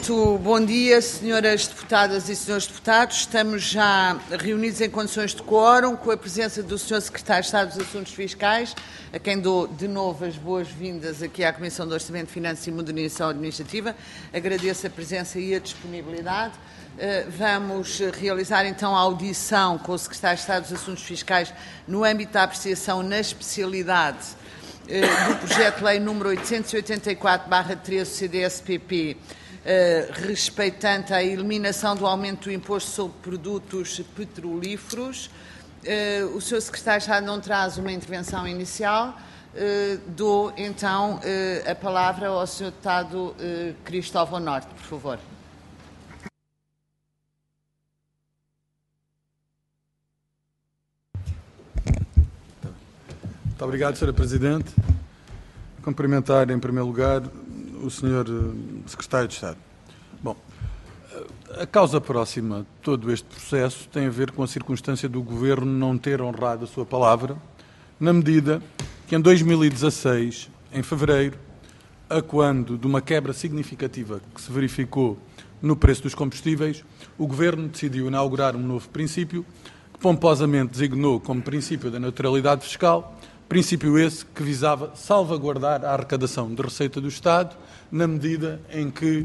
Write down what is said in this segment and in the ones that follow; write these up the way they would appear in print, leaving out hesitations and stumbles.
Muito bom dia, senhoras deputadas e senhores deputados. Estamos já reunidos em condições de quórum, com a presença do senhor Secretário de Estado dos Assuntos Fiscais, a quem dou de novo as boas-vindas aqui à Comissão de Orçamento, Finanças e Modernização Administrativa. Agradeço a presença e a disponibilidade. Vamos realizar então a audição com o Secretário de Estado dos Assuntos Fiscais no âmbito da apreciação na especialidade do projeto de lei número 884/13 CDS-PP, respeitante à eliminação do aumento do imposto sobre produtos petrolíferos. O Sr. Secretário já não traz uma intervenção inicial. Dou então a palavra ao Sr. Deputado Cristóvão Norte, por favor. Muito obrigado, Sra. Presidente. Cumprimentar, em primeiro lugar, o Sr. Secretário de Estado. Bom, a causa próxima de todo este processo tem a ver com a circunstância do Governo não ter honrado a sua palavra, na medida que em 2016, em fevereiro, a quando de uma quebra significativa que se verificou no preço dos combustíveis, o Governo decidiu inaugurar um novo princípio, que pomposamente designou como princípio da neutralidade fiscal, princípio esse que visava salvaguardar a arrecadação de receita do Estado, na medida em que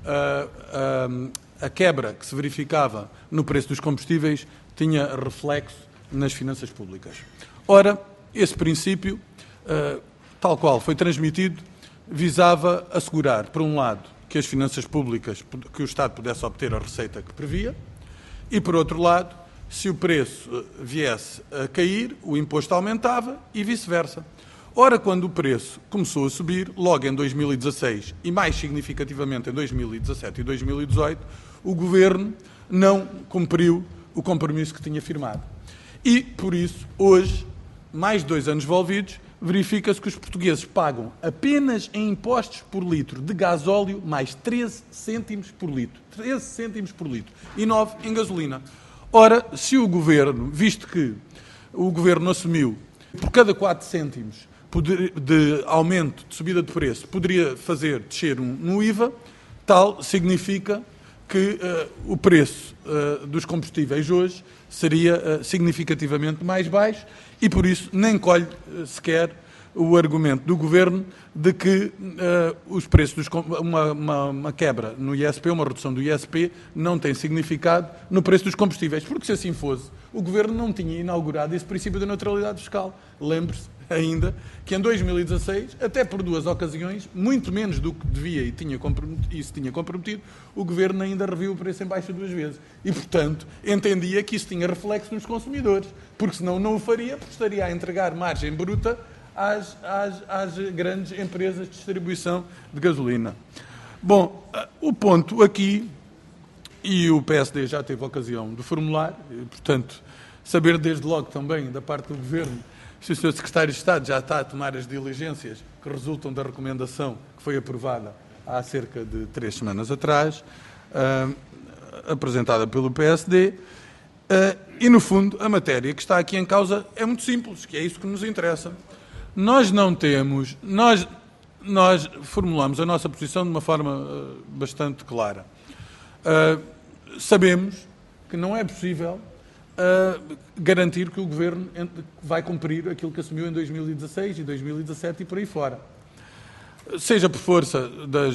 a quebra que se verificava no preço dos combustíveis tinha reflexo nas finanças públicas. Ora, esse princípio, tal qual foi transmitido, visava assegurar, por um lado, que as finanças públicas, que o Estado pudesse obter a receita que previa, e, por outro lado, se o preço viesse a cair, o imposto aumentava e vice-versa. Ora, quando o preço começou a subir, logo em 2016 e mais significativamente em 2017 e 2018, o Governo não cumpriu o compromisso que tinha firmado. E, por isso, hoje, mais de 2 anos envolvidos, verifica-se que os portugueses pagam apenas em impostos por litro de gasóleo mais 13 cêntimos por litro. 13 cêntimos por litro. E 9 em gasolina. Ora, se o Governo, visto que o Governo assumiu por cada 4 cêntimos de aumento de subida de preço, poderia fazer descer no IVA, tal significa que o preço dos combustíveis hoje seria significativamente mais baixo e, por isso, nem colhe sequer o argumento do Governo de que os preços, uma quebra no ISP, uma redução do ISP, não tem significado no preço dos combustíveis, porque se assim fosse, o Governo não tinha inaugurado esse princípio da neutralidade fiscal. Lembre-se ainda que em 2016, até por 2 ocasiões, muito menos do que devia e se tinha comprometido, o Governo ainda reviu o preço em baixo 2 vezes. E, portanto, entendia que isso tinha reflexo nos consumidores, porque senão não o faria, porque estaria a entregar margem bruta às grandes empresas de distribuição de gasolina. Bom, o ponto aqui, e o PSD já teve a ocasião de formular, e, portanto, saber desde logo também da parte do Governo se o Sr. Secretário de Estado já está a tomar as diligências que resultam da recomendação que foi aprovada há cerca de 3 semanas atrás, apresentada pelo PSD, e, no fundo, a matéria que está aqui em causa é muito simples, que é isso que nos interessa. Nós não temos, nós formulamos a nossa posição de uma forma bastante clara. Sabemos que não é possível garantir que o Governo vai cumprir aquilo que assumiu em 2016 e 2017 e por aí fora. Seja por força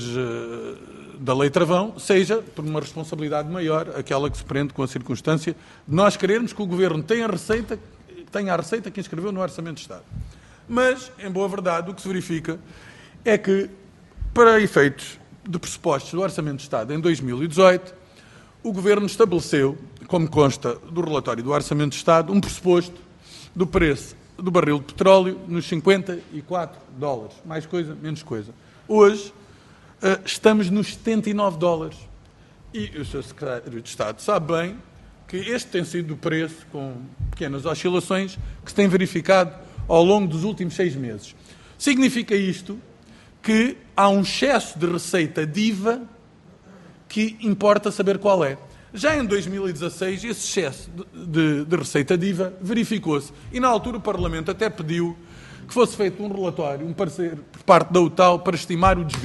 da lei travão, seja por uma responsabilidade maior, aquela que se prende com a circunstância de nós querermos que o Governo tenha a receita que inscreveu no Orçamento de Estado. Mas, em boa verdade, o que se verifica é que, para efeitos de pressupostos do Orçamento de Estado em 2018, o Governo estabeleceu, como consta do relatório do Orçamento de Estado, um pressuposto do preço do barril de petróleo nos $54. Mais coisa, menos coisa. Hoje, estamos nos $79. E o Sr. Secretário de Estado sabe bem que este tem sido o preço, com pequenas oscilações, que se tem verificado ao longo dos últimos 6 meses. Significa isto que há um excesso de receita de IVA que importa saber qual é. Já em 2016, esse excesso de receita de IVA verificou-se e, na altura, o Parlamento até pediu que fosse feito um relatório, um parecer por parte da UTAU para estimar o desvio.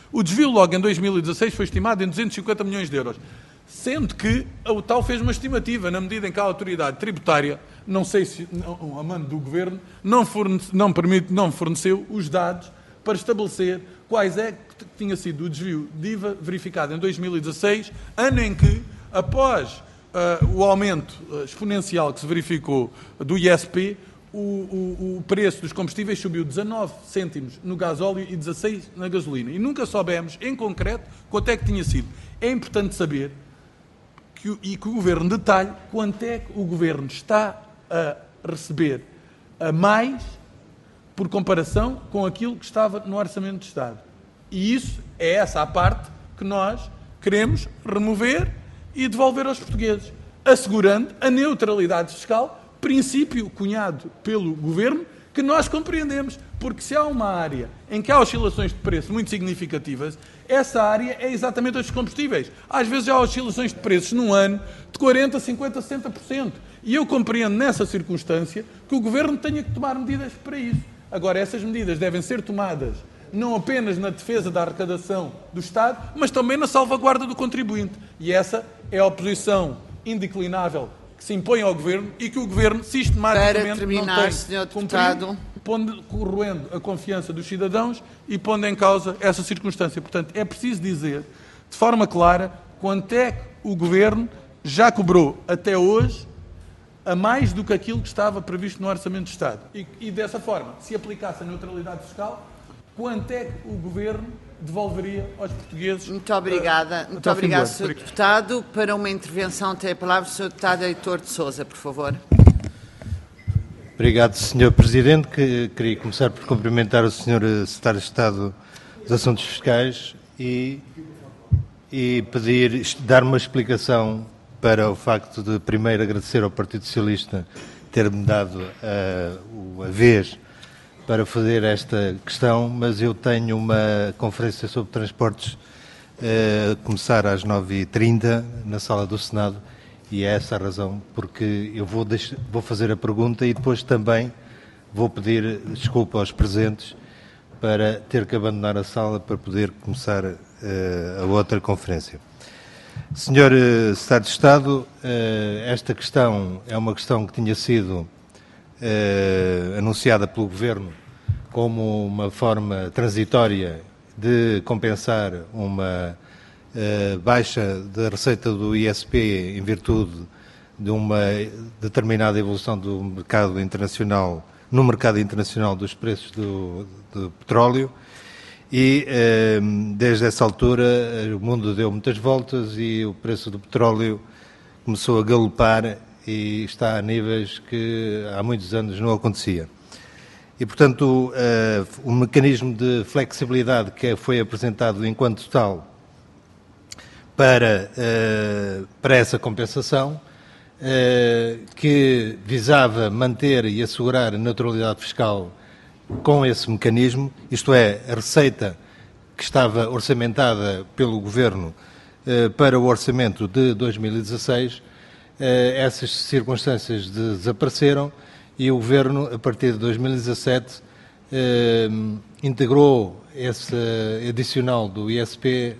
O desvio logo em 2016 foi estimado em 250 milhões de euros, sendo que o tal fez uma estimativa, na medida em que a autoridade tributária, não sei se a mando do Governo, não forneceu os dados para estabelecer quais é que tinha sido o desvio de IVA verificado em 2016, ano em que, após o aumento exponencial que se verificou do ISP, o preço dos combustíveis subiu 19 cêntimos no gasóleo e 16 na gasolina. E nunca soubemos, em concreto, quanto é que tinha sido. É importante saber que o Governo detalhe quanto é que o Governo está a receber a mais por comparação com aquilo que estava no Orçamento de Estado. E isso é essa a parte que nós queremos remover e devolver aos portugueses, assegurando a neutralidade fiscal, princípio cunhado pelo Governo, que nós compreendemos, porque se há uma área em que há oscilações de preço muito significativas, essa área é exatamente os combustíveis. Às vezes há oscilações de preços num ano de 40%, 50%, 60%. E eu compreendo nessa circunstância que o Governo tenha que tomar medidas para isso. Agora, essas medidas devem ser tomadas não apenas na defesa da arrecadação do Estado, mas também na salvaguarda do contribuinte. E essa é a oposição indeclinável que se impõe ao Governo e que o Governo sistematicamente para terminar, não tem Sr. Deputado, corroendo a confiança dos cidadãos e pondo em causa essa circunstância. Portanto, é preciso dizer de forma clara quanto é que o Governo já cobrou até hoje a mais do que aquilo que estava previsto no Orçamento de Estado. E dessa forma, se aplicasse a neutralidade fiscal, quanto é que o Governo devolveria aos portugueses? Muito obrigada. Muito obrigado, Sr. Deputado. Para uma intervenção tem a palavra o Sr. Deputado Heitor de Sousa, por favor. Obrigado, Sr. Presidente. Queria começar por cumprimentar o Sr. Secretário de Estado dos Assuntos Fiscais e pedir, dar uma explicação para o facto de, primeiro, agradecer ao Partido Socialista ter-me dado a vez para fazer esta questão, mas eu tenho uma conferência sobre transportes a começar às 9h30 na sala do Senado e é essa a razão porque eu vou fazer a pergunta e depois também vou pedir desculpa aos presentes para ter que abandonar a sala para poder começar a outra conferência. Senhor Secretário de Estado, esta questão é uma questão que tinha sido anunciada pelo Governo como uma forma transitória de compensar uma baixa da receita do ISP em virtude de uma determinada evolução do mercado internacional, no mercado internacional dos preços do petróleo e desde essa altura o mundo deu muitas voltas e o preço do petróleo começou a galopar e está a níveis que há muitos anos não acontecia. E, portanto, o mecanismo de flexibilidade que foi apresentado enquanto tal para essa compensação, que visava manter e assegurar a neutralidade fiscal com esse mecanismo, isto é, a receita que estava orçamentada pelo Governo para o orçamento de 2016, essas circunstâncias desapareceram e o Governo, a partir de 2017, integrou esse adicional do ISP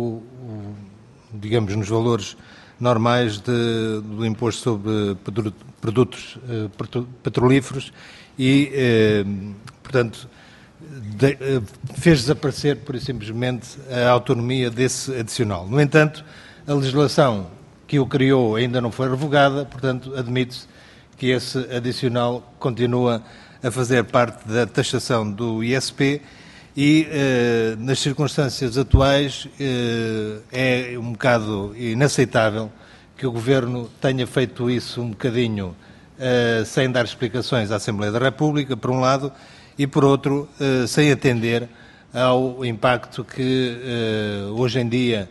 nos valores normais do imposto sobre produtos petrolíferos e, portanto, fez desaparecer, pura e simplesmente, a autonomia desse adicional. No entanto, a legislação que o criou ainda não foi revogada, portanto, admite-se que esse adicional continua a fazer parte da taxação do ISP e, nas circunstâncias atuais, é um bocado inaceitável que o Governo tenha feito isso um bocadinho sem dar explicações à Assembleia da República, por um lado, e, por outro, sem atender ao impacto que, hoje em dia,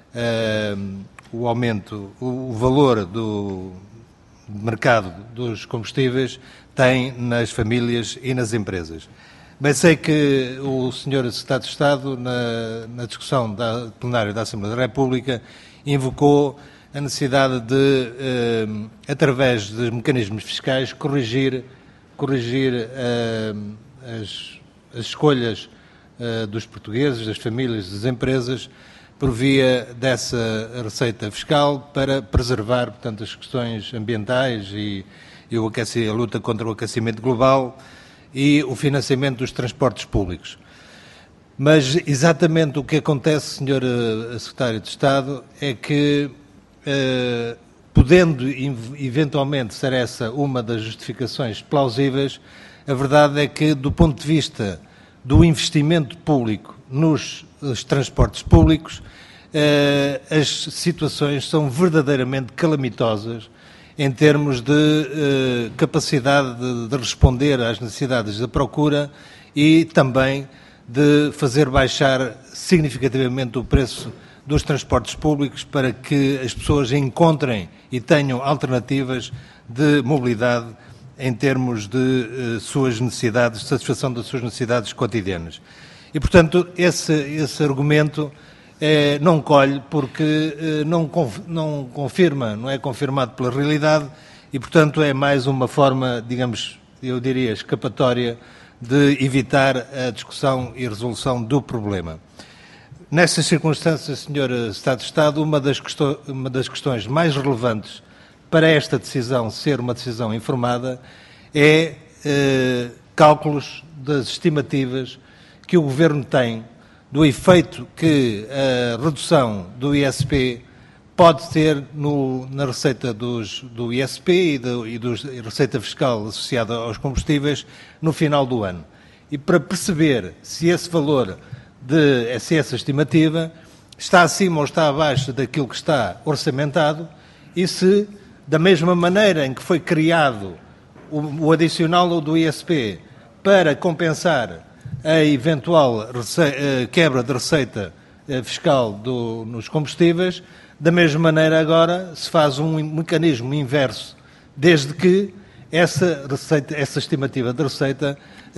o aumento, o valor do mercado dos combustíveis tem nas famílias e nas empresas. Bem, sei que o Sr. Secretário de Estado, na discussão da plenária da Assembleia da República, invocou a necessidade de, através dos mecanismos fiscais, corrigir as escolhas dos portugueses, das famílias, das empresas, por via dessa receita fiscal para preservar, portanto, as questões ambientais e a luta contra o aquecimento global e o financiamento dos transportes públicos. Mas exatamente o que acontece, Sr. Secretário de Estado, é que, podendo eventualmente ser essa uma das justificações plausíveis, a verdade é que, do ponto de vista do investimento público nos transportes públicos, as situações são verdadeiramente calamitosas em termos de capacidade de responder às necessidades da procura e também de fazer baixar significativamente o preço dos transportes públicos para que as pessoas encontrem e tenham alternativas de mobilidade em termos de suas necessidades, de satisfação das suas necessidades cotidianas. E, portanto, esse argumento não colhe porque não confirma, não é confirmado pela realidade e, portanto, é mais uma forma, digamos, eu diria, escapatória de evitar a discussão e resolução do problema. Nestas circunstâncias, Sr. Secretário de Estado, uma das questões mais relevantes para esta decisão ser uma decisão informada é cálculos das estimativas que o Governo tem do efeito que a redução do ISP pode ter na receita do ISP e da receita fiscal associada aos combustíveis no final do ano. E para perceber se esse valor, se essa estimativa está acima ou está abaixo daquilo que está orçamentado e se, da mesma maneira em que foi criado o adicional do ISP para compensar a eventual quebra de receita fiscal nos combustíveis, da mesma maneira agora se faz um mecanismo inverso, desde que essa estimativa de receita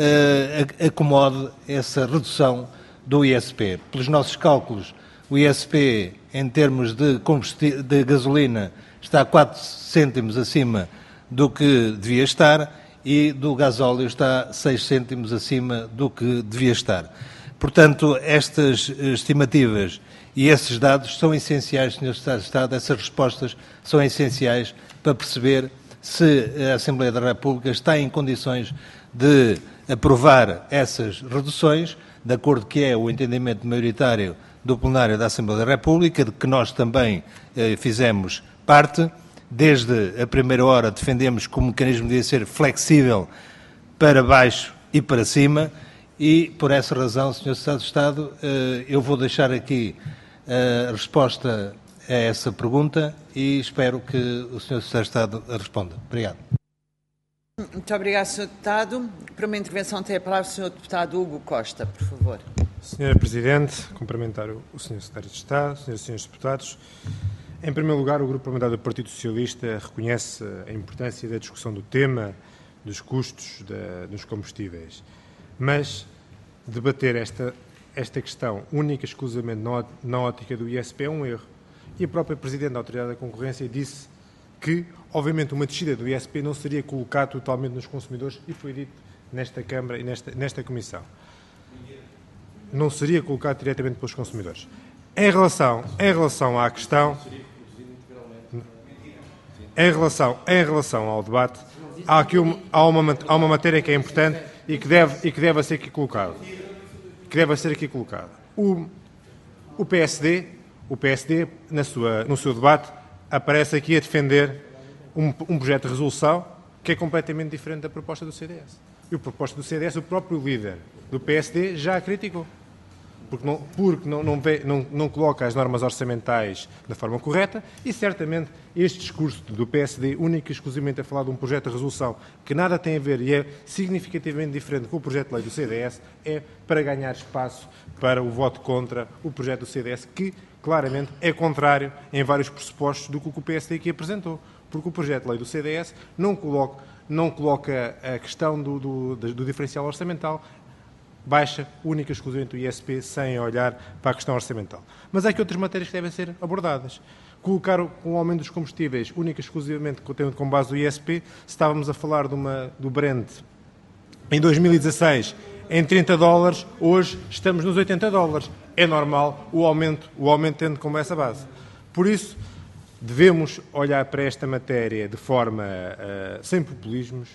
acomode essa redução do ISP. Pelos nossos cálculos, o ISP, em termos de gasolina, está 4 cêntimos acima do que devia estar e do gasóleo está 6 cêntimos acima do que devia estar. Portanto, estas estimativas e esses dados são essenciais, Sr. Secretário de Estado, essas respostas são essenciais para perceber se a Assembleia da República está em condições de aprovar essas reduções, de acordo que é o entendimento maioritário do plenário da Assembleia da República, de que nós também fizemos parte. Desde a primeira hora defendemos que o mecanismo devia ser flexível para baixo e para cima e, por essa razão, Sr. Secretário de Estado, eu vou deixar aqui a resposta a essa pergunta e espero que o Sr. Secretário de Estado a responda. Obrigado. Muito obrigado, Sr. Deputado. Para uma intervenção tem a palavra o Sr. Deputado Hugo Costa, por favor. Sra. Presidente, cumprimentar o Sr. Secretário de Estado, Sras. e Srs. Deputados. Em primeiro lugar, o Grupo Parlamentar do Partido Socialista reconhece a importância da discussão do tema dos custos dos combustíveis, mas debater esta questão única e exclusivamente na ótica do ISP é um erro. E a própria Presidente da Autoridade da Concorrência disse que, obviamente, uma descida do ISP não seria colocada totalmente nos consumidores, e foi dito nesta Câmara e nesta Comissão. Não seria colocado diretamente pelos consumidores. Em relação à questão... Em relação ao debate, há uma matéria que é importante e que deve ser aqui colocada. O PSD, no seu debate, aparece aqui a defender um projeto de resolução que é completamente diferente da proposta do CDS. E a proposta do CDS, o próprio líder do PSD já a criticou. Porque não coloca as normas orçamentais da forma correta e, certamente, este discurso do PSD, único e exclusivamente a falar de um projeto de resolução que nada tem a ver e é significativamente diferente com o projeto de lei do CDS, é para ganhar espaço para o voto contra o projeto do CDS, que, claramente, é contrário em vários pressupostos do que o PSD aqui apresentou. Porque o projeto de lei do CDS não coloca a questão do diferencial orçamental, baixa única e exclusivamente o ISP sem olhar para a questão orçamental. Mas há aqui outras matérias que devem ser abordadas. Colocar o aumento dos combustíveis única e exclusivamente com base do ISP, se estávamos a falar do Brent em 2016 em 30 dólares, hoje estamos nos 80 dólares. É normal o aumento tendo como essa base. Por isso, devemos olhar para esta matéria de forma sem populismos,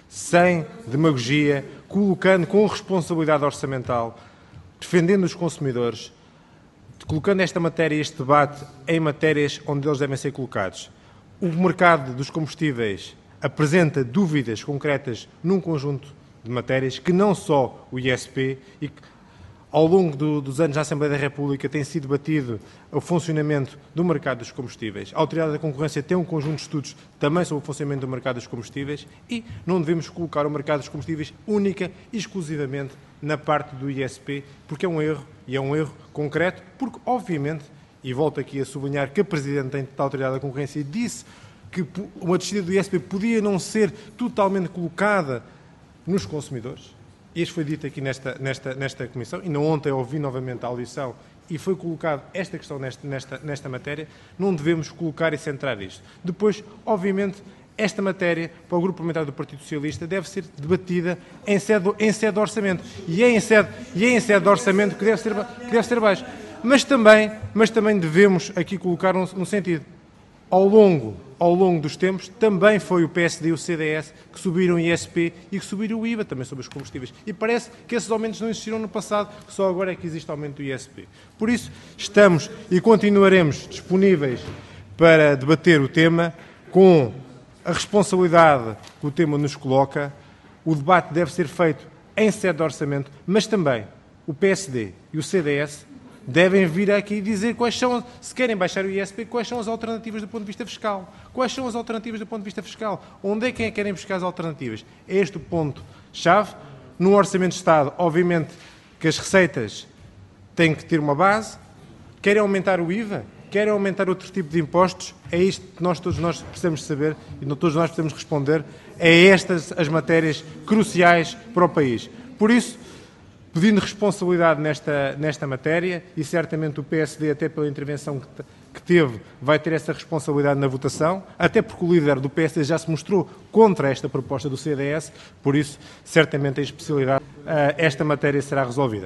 sem demagogia, colocando com responsabilidade orçamental, defendendo os consumidores, colocando esta matéria, este debate, em matérias onde eles devem ser colocados. O mercado dos combustíveis apresenta dúvidas concretas num conjunto de matérias que não só o ISP e que ao longo dos anos na Assembleia da República tem sido debatido o funcionamento do mercado dos combustíveis. A Autoridade da Concorrência tem um conjunto de estudos também sobre o funcionamento do mercado dos combustíveis e não devemos colocar o mercado dos combustíveis única e exclusivamente na parte do ISP, porque é um erro, e é um erro concreto, porque obviamente, e volto aqui a sublinhar que a Presidente da Autoridade da Concorrência disse que uma descida do ISP podia não ser totalmente colocada nos consumidores. Isto foi dito aqui nesta Comissão, e ontem ouvi novamente a audição e foi colocada esta questão nesta matéria. Não devemos colocar e centrar isto. Depois, obviamente, esta matéria, para o Grupo Parlamentar do Partido Socialista, deve ser debatida em sede de orçamento. E é em sede de orçamento que deve ser baixo. Mas também devemos aqui colocar um sentido. Ao longo dos tempos, também foi o PSD e o CDS que subiram o ISP e que subiram o IVA também sobre os combustíveis. E parece que esses aumentos não existiram no passado, que só agora é que existe aumento do ISP. Por isso, estamos e continuaremos disponíveis para debater o tema com a responsabilidade que o tema nos coloca. O debate deve ser feito em sede de orçamento, mas também o PSD e o CDS devem vir aqui dizer quais são, se querem baixar o ISP, quais são as alternativas do ponto de vista fiscal. Quais são as alternativas do ponto de vista fiscal? Onde é que querem buscar as alternativas? É este o ponto-chave. No Orçamento de Estado, obviamente, que as receitas têm que ter uma base. Querem aumentar o IVA? Querem aumentar outro tipo de impostos? É isto que todos nós precisamos saber e todos nós precisamos responder. É estas as matérias cruciais para o país. Por isso, pedindo responsabilidade nesta matéria, e certamente o PSD, até pela intervenção que teve, vai ter essa responsabilidade na votação, até porque o líder do PSD já se mostrou contra esta proposta do CDS, por isso, certamente, em especialidade, esta matéria será resolvida.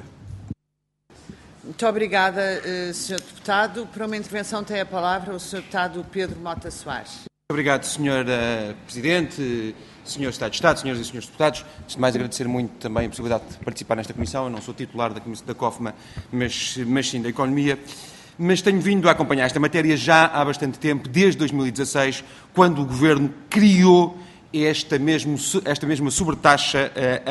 Muito obrigada, Sr. Deputado. Para uma intervenção tem a palavra o Sr. Deputado Pedro Mota Soares. Obrigado, Sr. Presidente, Sr. Secretário de Estado, Senhoras e Srs. Deputados. Antes de mais, agradecer muito também a possibilidade de participar nesta Comissão. Eu não sou titular da COFMA, mas sim da Economia. Mas tenho vindo a acompanhar esta matéria já há bastante tempo, desde 2016, quando o Governo criou esta mesma sobretaxa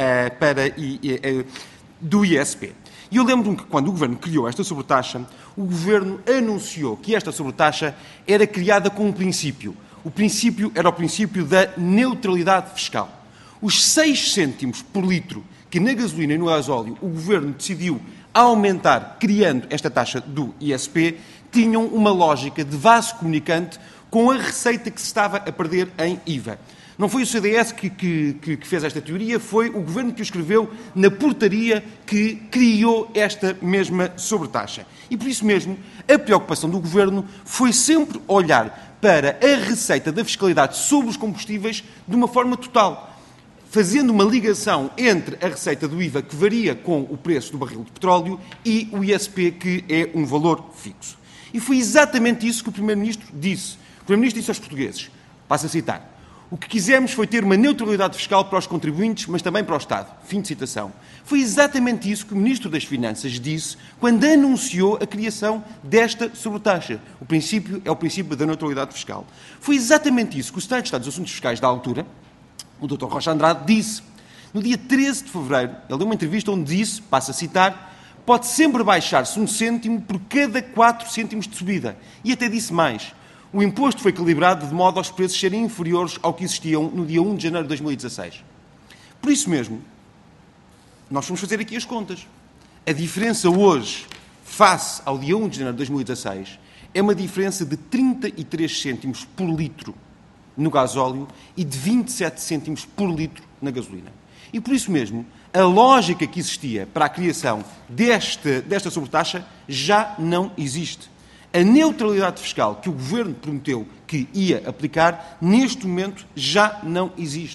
do ISP. E eu lembro-me que quando o Governo criou esta sobretaxa, o Governo anunciou que esta sobretaxa era criada com um princípio. O princípio era o princípio da neutralidade fiscal. Os 6 cêntimos por litro que na gasolina e no gasóleo o Governo decidiu aumentar, criando esta taxa do ISP, tinham uma lógica de vaso comunicante com a receita que se estava a perder em IVA. Não foi o CDS que fez esta teoria, foi o Governo que o escreveu na portaria que criou esta mesma sobretaxa. E por isso mesmo, a preocupação do Governo foi sempre olhar para a receita da fiscalidade sobre os combustíveis de uma forma total, fazendo uma ligação entre a receita do IVA, que varia com o preço do barril de petróleo, e o ISP, que é um valor fixo. E foi exatamente isso que o Primeiro-Ministro disse. O Primeiro-Ministro disse aos portugueses, passo a citar, o que quisemos foi ter uma neutralidade fiscal para os contribuintes, mas também para o Estado. Fim de citação. Foi exatamente isso que o Ministro das Finanças disse quando anunciou a criação desta sobretaxa. O princípio é o princípio da neutralidade fiscal. Foi exatamente isso que o Secretário de Estado dos Assuntos Fiscais da altura, o Dr. Rocha Andrade, disse. No dia 13 de fevereiro, ele deu uma entrevista onde disse, passo a citar, pode sempre baixar-se 1 cêntimo por cada 4 cêntimos de subida. E até disse mais. O imposto foi calibrado de modo aos preços serem inferiores ao que existiam no dia 1 de janeiro de 2016. Por isso mesmo, nós vamos fazer aqui as contas. A diferença hoje, face ao dia 1 de janeiro de 2016, é uma diferença de 33 cêntimos por litro no gasóleo e de 27 cêntimos por litro na gasolina. E por isso mesmo, a lógica que existia para a criação desta sobretaxa já não existe. A neutralidade fiscal que o Governo prometeu que ia aplicar, neste momento já não existe.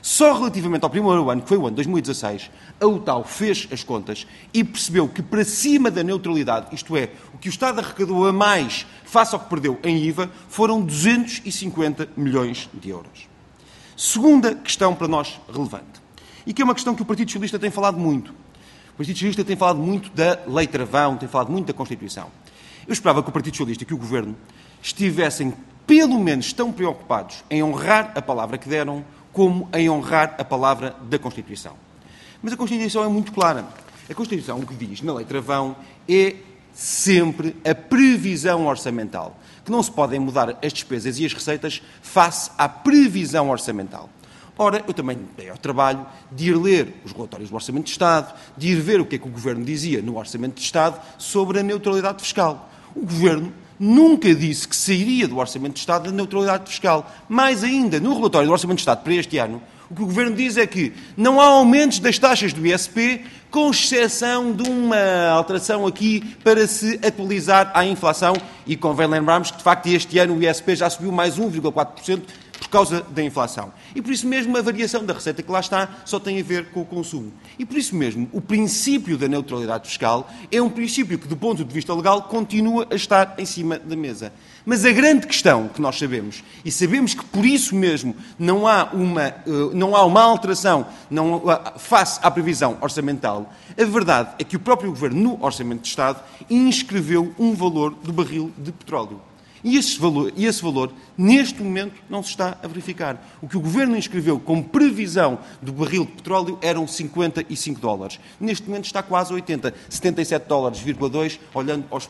Só relativamente ao primeiro ano, que foi o ano de 2016, a UTAU fez as contas e percebeu que para cima da neutralidade, isto é, o que o Estado arrecadou a mais face ao que perdeu em IVA, foram 250 milhões de euros. Segunda questão para nós relevante, e que é uma questão que o Partido Socialista tem falado muito. O Partido Socialista tem falado muito da Lei Travão, tem falado muito da Constituição. Eu esperava que o Partido Socialista e que o Governo estivessem pelo menos tão preocupados em honrar a palavra que deram como em honrar a palavra da Constituição. Mas a Constituição é muito clara. A Constituição, o que diz na Lei Travão, é sempre a previsão orçamental, que não se podem mudar as despesas e as receitas face à previsão orçamental. Ora, eu também dei ao trabalho de ir ler os relatórios do Orçamento de Estado, de ir ver o que é que o Governo dizia no Orçamento de Estado sobre a neutralidade fiscal. O Governo nunca disse que sairia do Orçamento de Estado da neutralidade fiscal. Mais ainda, no relatório do Orçamento de Estado para este ano, o que o Governo diz é que não há aumentos das taxas do ISP, com exceção de uma alteração aqui para se atualizar à inflação. E convém lembrarmos que, de facto, este ano o ISP já subiu mais 1,4%, por causa da inflação. E por isso mesmo a variação da receita que lá está só tem a ver com o consumo. E por isso mesmo o princípio da neutralidade fiscal é um princípio que, do ponto de vista legal, continua a estar em cima da mesa. Mas a grande questão que nós sabemos, e sabemos que por isso mesmo não há uma alteração face à previsão orçamental, a verdade é que o próprio Governo, no Orçamento de Estado, inscreveu um valor do barril de petróleo. E esse valor, neste momento, não se está a verificar. O que o Governo inscreveu como previsão do barril de petróleo eram $55. Neste momento está quase a 80, $77,2, olhando para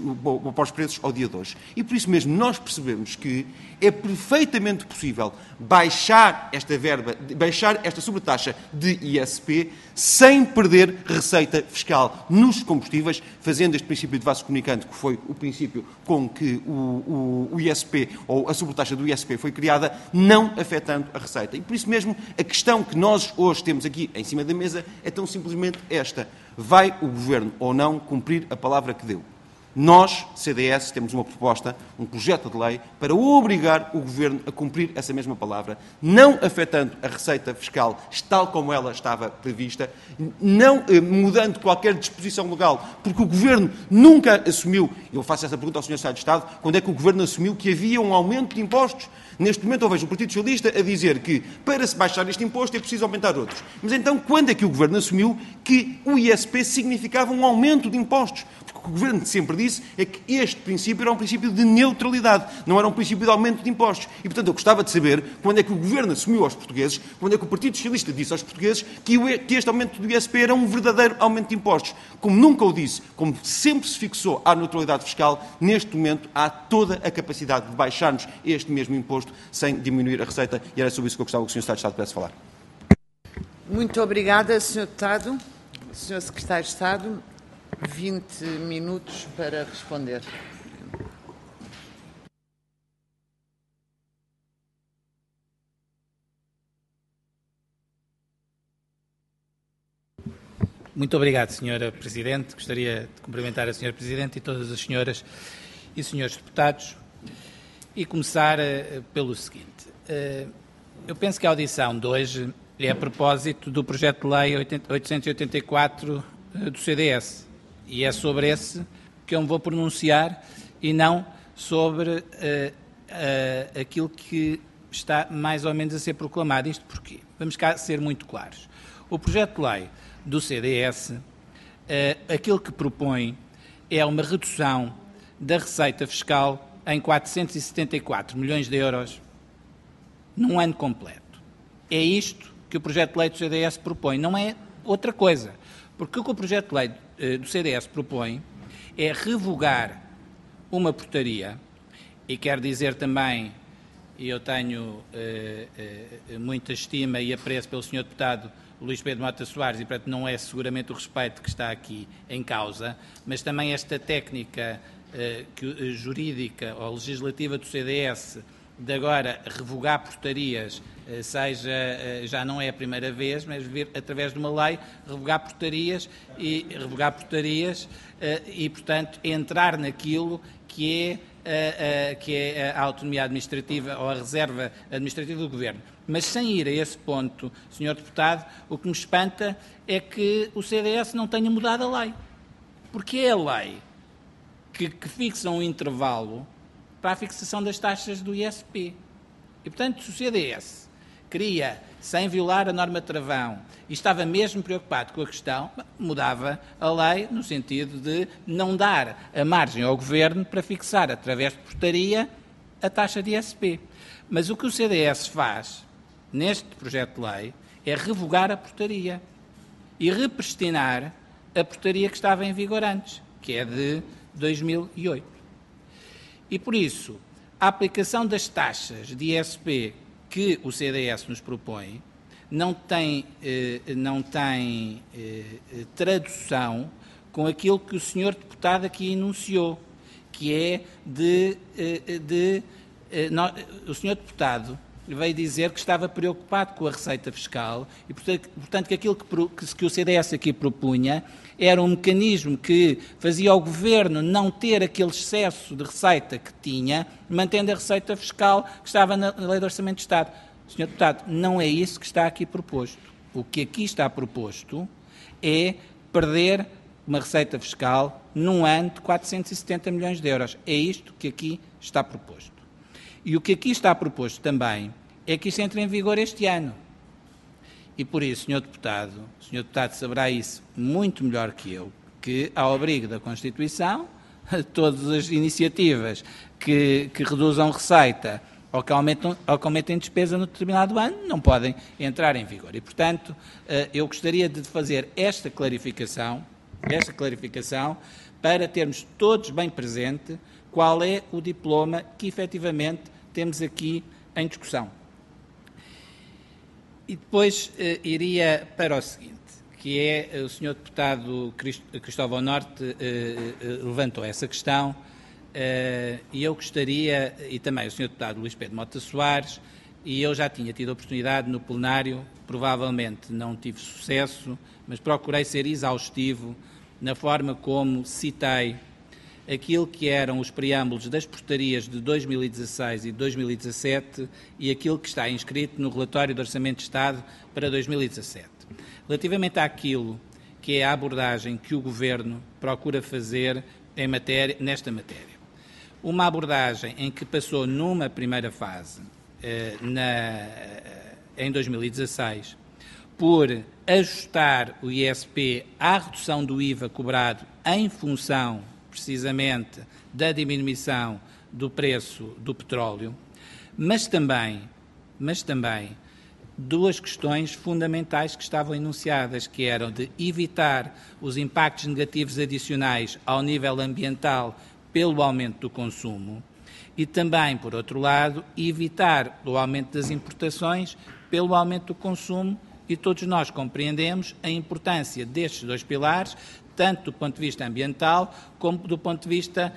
os preços ao dia de hoje. E por isso mesmo nós percebemos que é perfeitamente possível baixar esta verba, baixar esta sobretaxa de ISP sem perder receita fiscal nos combustíveis, fazendo este princípio de vaso comunicante, que foi o princípio com que o ISP, ou a sobretaxa do ISP foi criada, não afetando a receita. E por isso mesmo a questão que nós hoje temos aqui em cima da mesa é tão simplesmente esta: vai o Governo ou não cumprir a palavra que deu? Nós, CDS, temos uma proposta, um projeto de lei, para obrigar o Governo a cumprir essa mesma palavra, não afetando a receita fiscal tal como ela estava prevista, não mudando qualquer disposição legal, porque o Governo nunca assumiu, eu faço essa pergunta ao Sr. Secretário de Estado, quando é que o Governo assumiu que havia um aumento de impostos? Neste momento eu vejo o Partido Socialista a dizer que para se baixar este imposto é preciso aumentar outros. Mas então quando é que o Governo assumiu que o ISP significava um aumento de impostos? Porque o que o Governo sempre disse é que este princípio era um princípio de neutralidade, não era um princípio de aumento de impostos. E, portanto, eu gostava de saber quando é que o Governo assumiu aos portugueses, quando é que o Partido Socialista disse aos portugueses que este aumento do ISP era um verdadeiro aumento de impostos. Como nunca o disse, como sempre se fixou à neutralidade fiscal, neste momento há toda a capacidade de baixarmos este mesmo imposto sem diminuir a receita, e era sobre isso que eu gostava que o Sr. Secretário de Estado pudesse falar. Muito obrigada, Sr. Deputado. Sr. Secretário de Estado, 20 minutos para responder. Muito obrigado, Sra. Presidente. Gostaria de cumprimentar a Sra. Presidente e todas as senhoras e senhores deputados e começar pelo seguinte. Eu penso que a audição de hoje é a propósito do projeto de lei 884 do CDS e é sobre esse que eu me vou pronunciar e não sobre aquilo que está mais ou menos a ser proclamado. Isto porquê? Vamos cá ser muito claros. O projeto de lei do CDS, aquilo que propõe é uma redução da receita fiscal em 474 milhões de euros num ano completo. É isto que o projeto de lei do CDS propõe, não é outra coisa. Porque o que o projeto de lei do CDS propõe é revogar uma portaria, e quero dizer também, e eu tenho muita estima e apreço pelo Sr. Deputado Luís Pedro Mota Soares, e portanto não é seguramente o respeito que está aqui em causa, mas também esta técnica jurídica ou legislativa do CDS de agora revogar portarias, já não é a primeira vez, mas vir através de uma lei revogar portarias e, portanto, entrar naquilo que é a autonomia administrativa ou a reserva administrativa do Governo. Mas sem ir a esse ponto, Sr. Deputado, o que me espanta é que o CDS não tenha mudado a lei. Porque é a lei que fixa um intervalo para a fixação das taxas do ISP. E, portanto, se o CDS queria, sem violar a norma travão, e estava mesmo preocupado com a questão, mudava a lei no sentido de não dar a margem ao Governo para fixar, através de portaria, a taxa de ISP. Mas o que o CDS faz, neste projeto de lei, é revogar a portaria e repristinar a portaria que estava em vigor antes, que é de 2008. E, por isso, a aplicação das taxas de ISP que o CDS nos propõe não tem tradução com aquilo que o Sr. Deputado aqui enunciou, que é o Sr. Deputado veio dizer que estava preocupado com a receita fiscal e, portanto que aquilo que o CDS aqui propunha era um mecanismo que fazia ao Governo não ter aquele excesso de receita que tinha, mantendo a receita fiscal que estava na Lei do Orçamento de Estado. Sr. Deputado, não é isso que está aqui proposto. O que aqui está proposto é perder uma receita fiscal num ano de 470 milhões de euros. É isto que aqui está proposto. E o que aqui está proposto também é que isto entre em vigor este ano. E por isso, Sr. Deputado saberá isso muito melhor que eu, que, ao abrigo da Constituição, todas as iniciativas que reduzam receita ou que aumentem despesa no determinado ano não podem entrar em vigor. E, portanto, eu gostaria de fazer esta clarificação para termos todos bem presente qual é o diploma que efetivamente temos aqui em discussão. E depois iria para o seguinte, que é o Sr. Deputado Cristóvão Norte levantou essa questão e eu gostaria, e também o Sr. Deputado Luís Pedro Mota Soares, e eu já tinha tido a oportunidade no plenário, provavelmente não tive sucesso, mas procurei ser exaustivo na forma como citei aquilo que eram os preâmbulos das portarias de 2016 e 2017 e aquilo que está inscrito no relatório do Orçamento de Estado para 2017. Relativamente àquilo que é a abordagem que o Governo procura fazer nesta matéria. Uma abordagem em que passou numa primeira fase, em 2016, por ajustar o ISP à redução do IVA cobrado em função precisamente da diminuição do preço do petróleo, mas também duas questões fundamentais que estavam enunciadas, que eram de evitar os impactos negativos adicionais ao nível ambiental pelo aumento do consumo e também, por outro lado, evitar o aumento das importações pelo aumento do consumo, e todos nós compreendemos a importância destes dois pilares, tanto do ponto de vista ambiental como do ponto de vista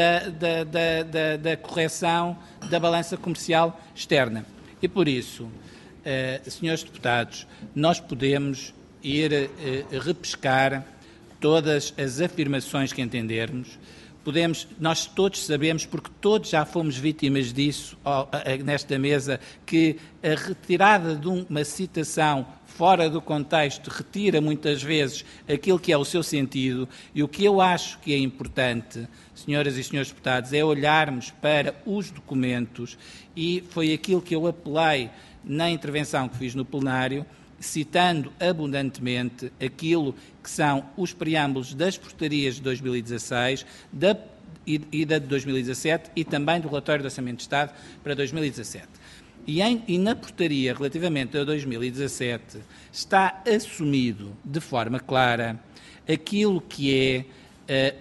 da correção da balança comercial externa. E por isso, senhores deputados, nós podemos ir repescar todas as afirmações que entendermos, nós todos sabemos, porque todos já fomos vítimas disso nesta mesa, que a retirada de uma citação fora do contexto retira muitas vezes aquilo que é o seu sentido, e o que eu acho que é importante, senhoras e senhores deputados, é olharmos para os documentos, e foi aquilo que eu apelei na intervenção que fiz no plenário, citando abundantemente aquilo que são os preâmbulos das portarias de 2016 e da de 2017 e também do relatório do Orçamento de Estado para 2017. E na portaria relativamente a 2017 está assumido de forma clara aquilo que é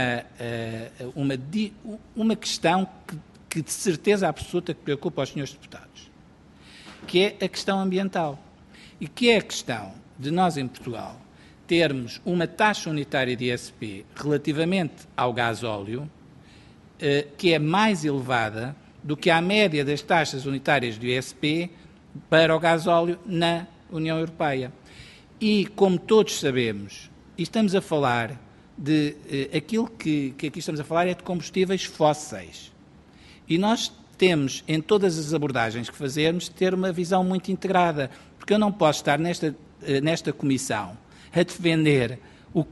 uma questão que de certeza absoluta que preocupa os senhores deputados, que é a questão ambiental. E que é a questão de nós, em Portugal, termos uma taxa unitária de ISP relativamente ao gasóleo que é mais elevada do que a média das taxas unitárias do ISP para o gasóleo na União Europeia. E, como todos sabemos, e estamos a falar de aquilo que aqui estamos a falar é de combustíveis fósseis. E nós temos, em todas as abordagens que fazermos, ter uma visão muito integrada, porque eu não posso estar nesta comissão a defender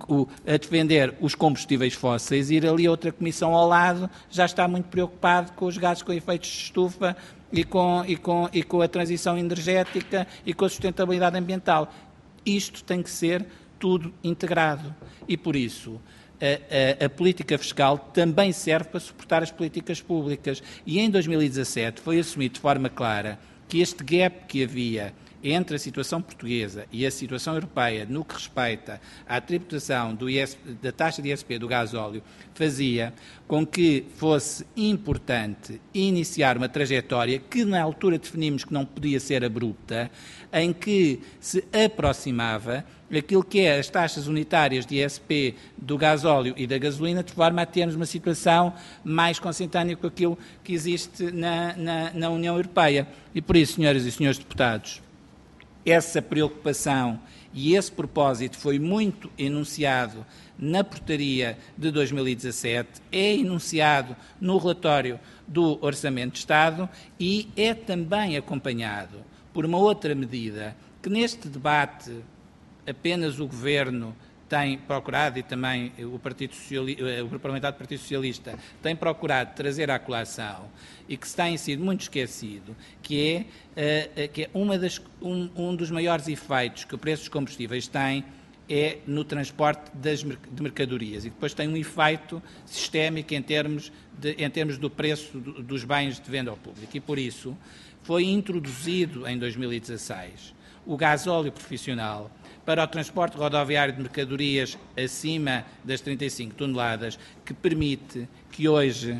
os combustíveis fósseis e ir ali a outra comissão ao lado já está muito preocupado com os gases com efeitos de estufa e com a transição energética e com a sustentabilidade ambiental. Isto tem que ser tudo integrado e, por isso, a política fiscal também serve para suportar as políticas públicas. E em 2017 foi assumido de forma clara que este gap que havia entre a situação portuguesa e a situação europeia no que respeita à tributação da taxa de ISP do gasóleo fazia com que fosse importante iniciar uma trajetória que na altura definimos que não podia ser abrupta, em que se aproximava aquilo que é as taxas unitárias de ISP do gasóleo e da gasolina, de forma a termos uma situação mais consentânea com aquilo que existe na União Europeia. E por isso, senhoras e senhores deputados, essa preocupação e esse propósito foi muito enunciado na portaria de 2017, é enunciado no relatório do Orçamento de Estado e é também acompanhado por uma outra medida que neste debate apenas o Governo tem procurado e também o parlamentar do Partido Socialista tem procurado trazer à colação e que tem sido muito esquecido, que é um dos maiores efeitos que o preço dos combustíveis tem é no transporte de mercadorias e depois tem um efeito sistémico em termos do preço dos bens de venda ao público. E por isso foi introduzido em 2016 o gasóleo profissional para o transporte rodoviário de mercadorias acima das 35 toneladas, que permite que hoje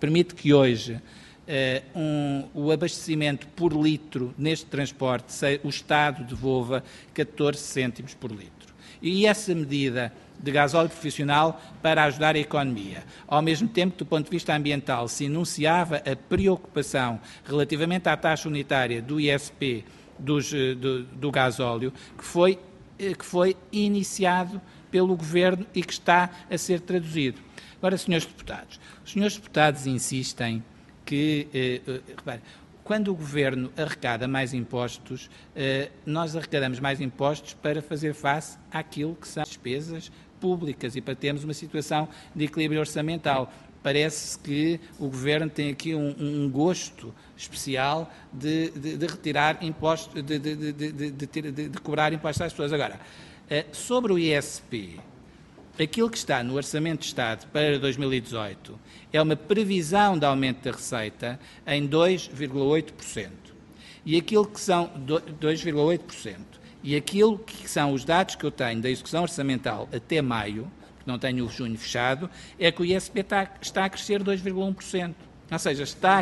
o abastecimento por litro neste transporte, o Estado devolva 14 cêntimos por litro. E essa medida de gasóleo profissional para ajudar a economia. Ao mesmo tempo que, do ponto de vista ambiental, se enunciava a preocupação relativamente à taxa unitária do ISP do gasóleo, que foi iniciado pelo Governo e que está a ser traduzido. Agora, senhores deputados, os senhores deputados insistem que, repare, quando o Governo arrecada mais impostos, nós arrecadamos mais impostos para fazer face àquilo que são despesas públicas e para termos uma situação de equilíbrio orçamental. Parece que o Governo tem aqui um gosto especial de retirar impostos, de cobrar impostos às pessoas. Agora, sobre o ISP, aquilo que está no Orçamento de Estado para 2018 é uma previsão de aumento da receita em 2,8%. E aquilo que são 2,8%. E aquilo que são os dados que eu tenho da execução orçamental até maio, não tenho o junho fechado, é que o ISP está a crescer 2,1%. Ou seja, está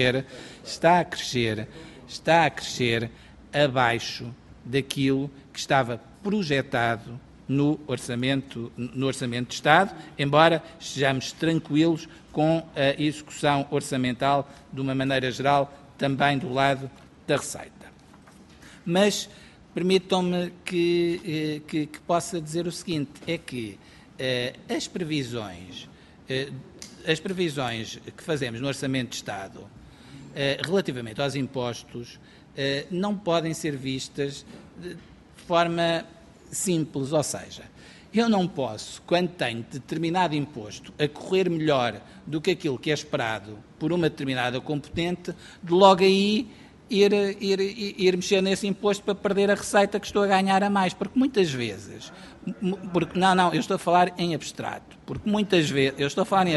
a crescer abaixo daquilo que estava projetado no Orçamento de Estado, embora estejamos tranquilos com a execução orçamental, de uma maneira geral, também do lado da receita. Mas permitam-me que possa dizer o seguinte, é que as previsões que fazemos no Orçamento de Estado relativamente aos impostos não podem ser vistas de forma simples, ou seja, eu não posso, quando tenho determinado imposto a correr melhor do que aquilo que é esperado por uma determinada componente, de logo aí ir mexer nesse imposto para perder a receita que estou a ganhar a mais, porque muitas vezes, eu estou a falar em abstrato, porque muitas vezes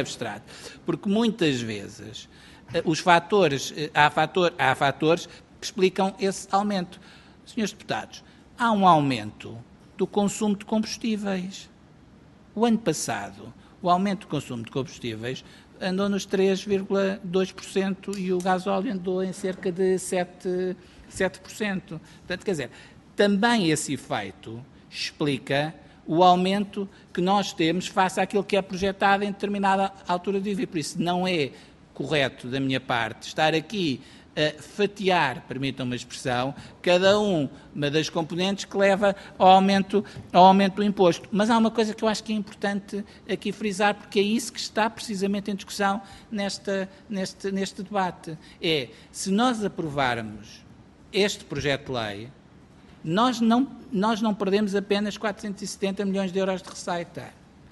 há fatores que explicam esse aumento. Senhores deputados, há um aumento do consumo de combustíveis. O ano passado, o aumento do consumo de combustíveis andou nos 3,2% e o gasóleo andou em cerca de 7%. Portanto, quer dizer, também esse efeito explica o aumento que nós temos face àquilo que é projetado em determinada altura de vida. Por isso, não é correto da minha parte estar aqui a fatiar, permitam-me a expressão, cada uma das componentes que leva ao aumento do imposto. Mas há uma coisa que eu acho que é importante aqui frisar, porque é isso que está precisamente em discussão neste debate. É, se nós aprovarmos este projeto de lei, nós não perdemos apenas 470 milhões de euros de receita.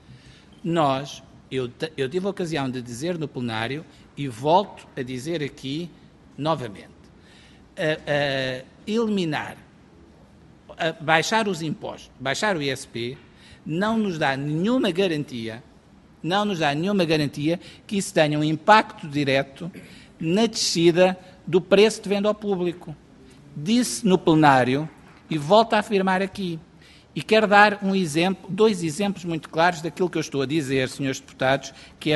Eu tive a ocasião de dizer no plenário e volto a dizer aqui novamente, eliminar, baixar os impostos, baixar o ISP, não nos dá nenhuma garantia que isso tenha um impacto direto na descida do preço de venda ao público. Disse no plenário e volto a afirmar aqui. E quero dar dois exemplos muito claros daquilo que eu estou a dizer, senhores deputados, que é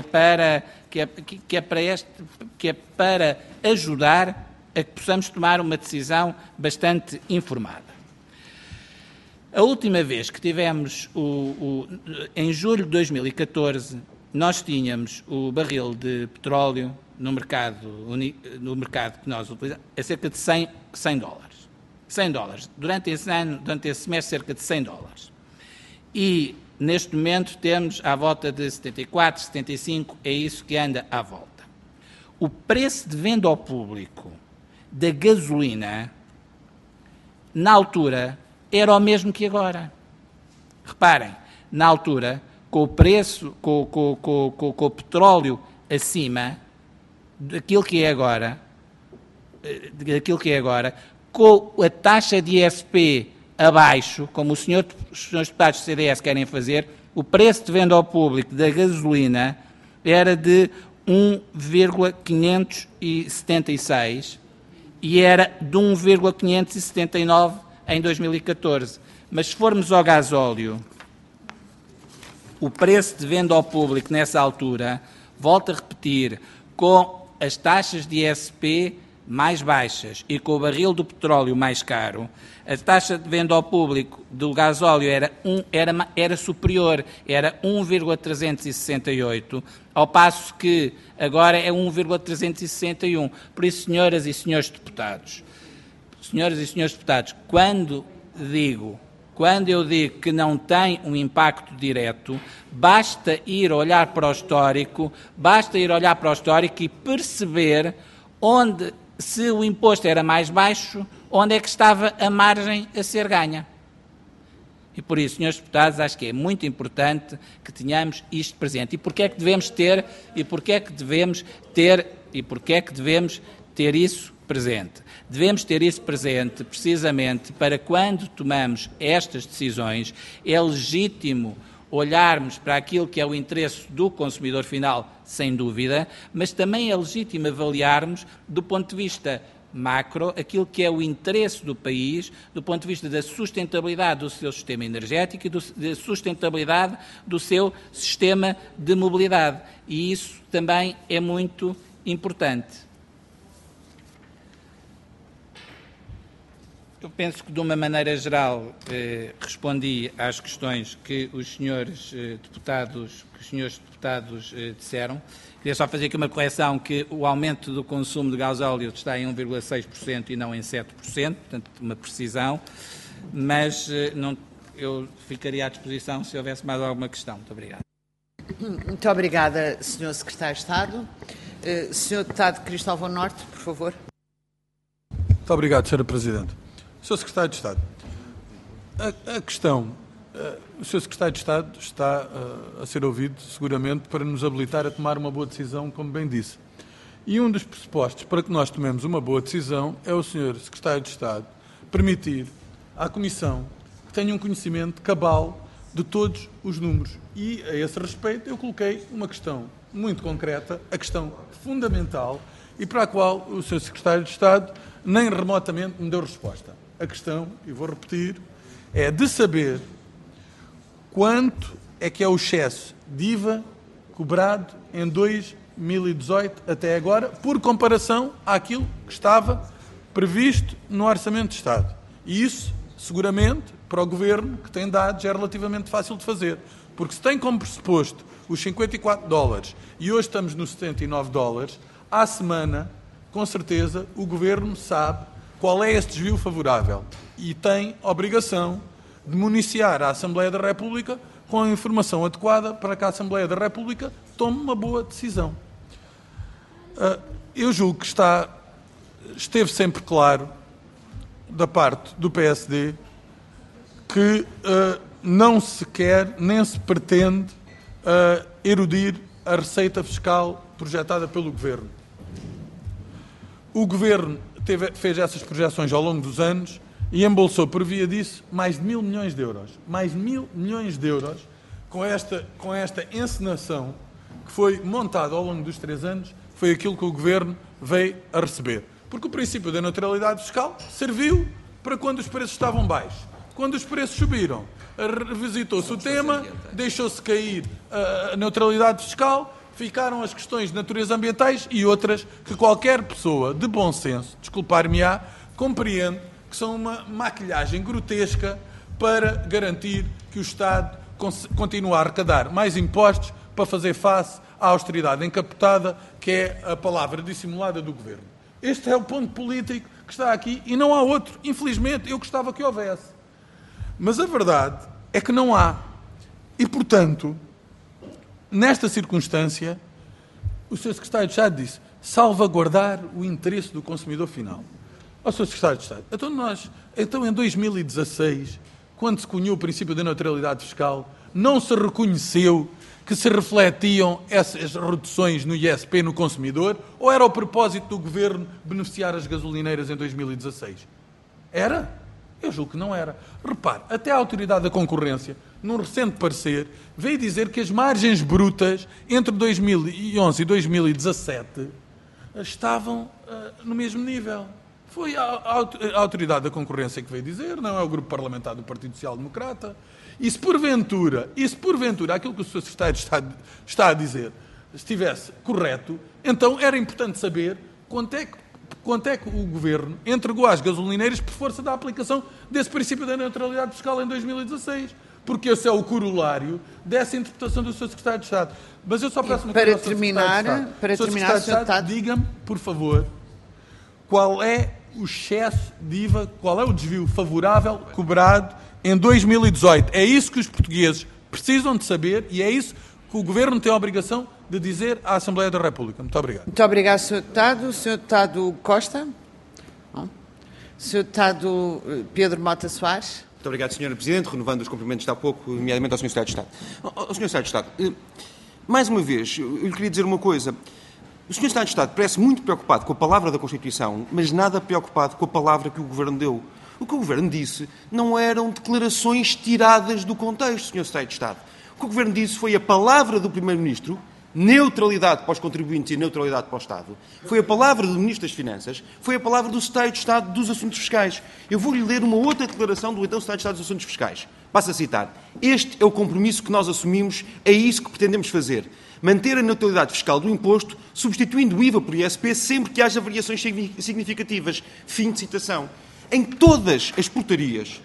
para ajudar a que possamos tomar uma decisão bastante informada. A última vez que tivemos, em julho de 2014, nós tínhamos o barril de petróleo no mercado que nós utilizamos a cerca de 100 dólares. 100 dólares. Durante esse semestre, cerca de 100 dólares. E, neste momento, temos à volta de 74, 75, é isso que anda à volta. O preço de venda ao público da gasolina, na altura, era o mesmo que agora. Reparem, na altura, com o preço, com o petróleo acima daquilo que é agora, com a taxa de ISP abaixo, como os senhores deputados do CDS querem fazer, o preço de venda ao público da gasolina era de 1,576 e era de 1,579 em 2014. Mas se formos ao gasóleo, o preço de venda ao público nessa altura, volto a repetir, com as taxas de ISP mais baixas e com o barril do petróleo mais caro, a taxa de venda ao público do gasóleo era superior, era 1,368, ao passo que agora é 1,361. Por isso, senhoras e senhores deputados, quando eu digo que não tem um impacto direto, basta ir olhar para o histórico e perceber se o imposto era mais baixo, onde é que estava a margem a ser ganha. E por isso, senhores deputados, acho que é muito importante que tenhamos isto presente. E porquê é que devemos ter isso presente? Devemos ter isso presente precisamente para quando tomamos estas decisões, é legítimo olharmos para aquilo que é o interesse do consumidor final, sem dúvida, mas também é legítimo avaliarmos, do ponto de vista macro, aquilo que é o interesse do país, do ponto de vista da sustentabilidade do seu sistema energético e da sustentabilidade do seu sistema de mobilidade. E isso também é muito importante. Eu penso que, de uma maneira geral, respondi às questões que os senhores deputados disseram. Queria só fazer aqui uma correção, que o aumento do consumo de gasóleo está em 1,6% e não em 7%, portanto, uma precisão, mas eu ficaria à disposição se houvesse mais alguma questão. Muito obrigado. Muito obrigada, Sr. Secretário de Estado. Sr. Deputado Cristóvão Norte, por favor. Muito obrigado, Sra. Presidente. Sr. Secretário de Estado, a questão, o Sr. Secretário de Estado está a ser ouvido seguramente para nos habilitar a tomar uma boa decisão, como bem disse. E um dos pressupostos para que nós tomemos uma boa decisão é o Sr. Secretário de Estado permitir à Comissão que tenha um conhecimento cabal de todos os números. E, a esse respeito, eu coloquei uma questão muito concreta, a questão fundamental, e para a qual o Sr. Secretário de Estado nem remotamente me deu resposta. A questão, e vou repetir, é de saber quanto é que é o excesso de IVA cobrado em 2018 até agora, por comparação àquilo que estava previsto no Orçamento de Estado. E isso, seguramente, para o Governo, que tem dados, é relativamente fácil de fazer. Porque se tem como pressuposto os 54 dólares e hoje estamos nos 79 dólares, à semana, com certeza, o Governo sabe qual é esse desvio favorável e tem obrigação de municiar a Assembleia da República com a informação adequada para que a Assembleia da República tome uma boa decisão. Eu julgo que esteve sempre claro, da parte do PSD, que não se quer nem se pretende erudir a receita fiscal projetada pelo Governo. O Governo fez essas projeções ao longo dos anos e embolsou, por via disso, mais de 1.000 milhões de euros. Mais de 1.000 milhões de euros com esta encenação que foi montada ao longo dos 3 anos, foi aquilo que o Governo veio a receber. Porque o princípio da neutralidade fiscal serviu para quando os preços estavam baixos. Quando os preços subiram, revisitou-se o tema, deixou-se cair a neutralidade fiscal, ficaram as questões de natureza ambientais e outras que qualquer pessoa de bom senso, desculpar-me-á, compreende que são uma maquilhagem grotesca para garantir que o Estado continue a arrecadar mais impostos para fazer face à austeridade encapotada, que é a palavra dissimulada do Governo. Este é o ponto político que está aqui e não há outro. Infelizmente, eu gostava que houvesse. Mas a verdade é que não há. E, portanto, nesta circunstância, o Sr. Secretário de Estado disse salvaguardar o interesse do consumidor final. Ó Sr. Secretário de Estado, então em 2016, quando se cunhou o princípio da neutralidade fiscal, não se reconheceu que se refletiam essas reduções no ISP no consumidor, ou era o propósito do Governo beneficiar as gasolineiras em 2016? Era? Eu julgo que não era. Repare, até a Autoridade da Concorrência, num recente parecer, veio dizer que as margens brutas entre 2011 e 2017 estavam no mesmo nível. Foi a Autoridade da Concorrência que veio dizer, não é o Grupo Parlamentar do Partido Social Democrata. E se porventura aquilo que o Sr. Secretário de Estado está a dizer estivesse correto, então era importante saber quanto é que o Governo entregou às gasolineiras por força da aplicação desse princípio da neutralidade fiscal em 2016. Porque esse é o corolário dessa interpretação do Sr. Secretário de Estado. Mas eu só peço uma coisa ao Sr. Secretário de Estado. Diga-me, por favor, qual é o excesso de IVA, qual é o desvio favorável cobrado em 2018. É isso que os portugueses precisam de saber e é isso que o Governo tem a obrigação de dizer à Assembleia da República. Muito obrigado. Muito obrigado, Sr. Deputado. Sr. Deputado Costa. Não. Sr. Deputado Pedro Mota Soares. Muito obrigado, Sra. Presidente. Renovando os cumprimentos de há pouco, nomeadamente ao Sr. Secretário de Estado. Ao Sr. Secretário de Estado, mais uma vez, eu lhe queria dizer uma coisa. O Sr. Secretário de Estado parece muito preocupado com a palavra da Constituição, mas nada preocupado com a palavra que o Governo deu. O que o Governo disse não eram declarações tiradas do contexto, Sr. Secretário de Estado. O que o Governo disse foi a palavra do Primeiro-Ministro, neutralidade para os contribuintes e neutralidade para o Estado. Foi a palavra do Ministro das Finanças, foi a palavra do Secretário de Estado dos Assuntos Fiscais. Eu vou-lhe ler uma outra declaração do então Secretário de Estado dos Assuntos Fiscais. Passo a citar. Este é o compromisso que nós assumimos, é isso que pretendemos fazer. Manter a neutralidade fiscal do imposto, substituindo o IVA por ISP sempre que haja variações significativas. Fim de citação. Em todas as portarias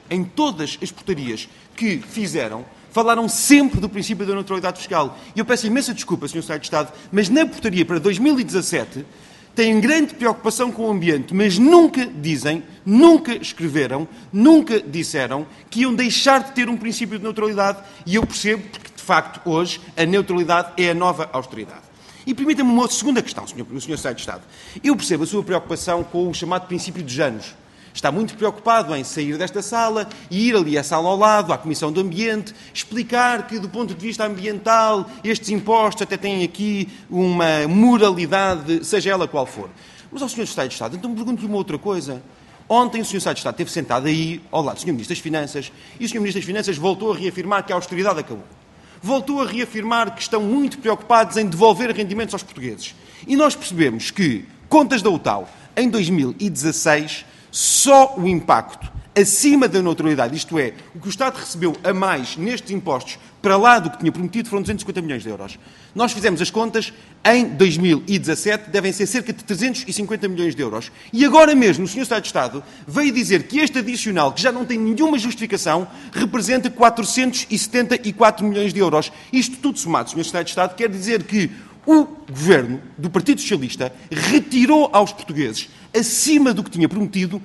que fizeram, falaram sempre do princípio da neutralidade fiscal. E eu peço imensa desculpa, Sr. Secretário de Estado, mas na portaria para 2017 têm grande preocupação com o ambiente, mas nunca dizem, nunca escreveram, nunca disseram que iam deixar de ter um princípio de neutralidade. E eu percebo porque, de facto, hoje a neutralidade é a nova austeridade. E permita-me uma segunda questão, Sr. Secretário de Estado. Eu percebo a sua preocupação com o chamado princípio de Janus. Está muito preocupado em sair desta sala e ir ali à sala ao lado, à Comissão do Ambiente, explicar que, do ponto de vista ambiental, estes impostos até têm aqui uma moralidade, seja ela qual for. Mas ao Sr. Secretário de Estado, então pergunto-lhe uma outra coisa. Ontem o Sr. Secretário de Estado esteve sentado aí, ao lado do Sr. Ministro das Finanças, e o Sr. Ministro das Finanças voltou a reafirmar que a austeridade acabou. Voltou a reafirmar que estão muito preocupados em devolver rendimentos aos portugueses. E nós percebemos que, contas da UTAU, em 2016... só o impacto acima da neutralidade, isto é, o que o Estado recebeu a mais nestes impostos, para lá do que tinha prometido, foram 250 milhões de euros. Nós fizemos as contas, em 2017 devem ser cerca de 350 milhões de euros. E agora mesmo o Sr. Secretário de Estado veio dizer que este adicional, que já não tem nenhuma justificação, representa 474 milhões de euros. Isto tudo somado, Sr. Secretário de Estado, quer dizer que O governo do Partido Socialista retirou aos portugueses, acima do que tinha prometido,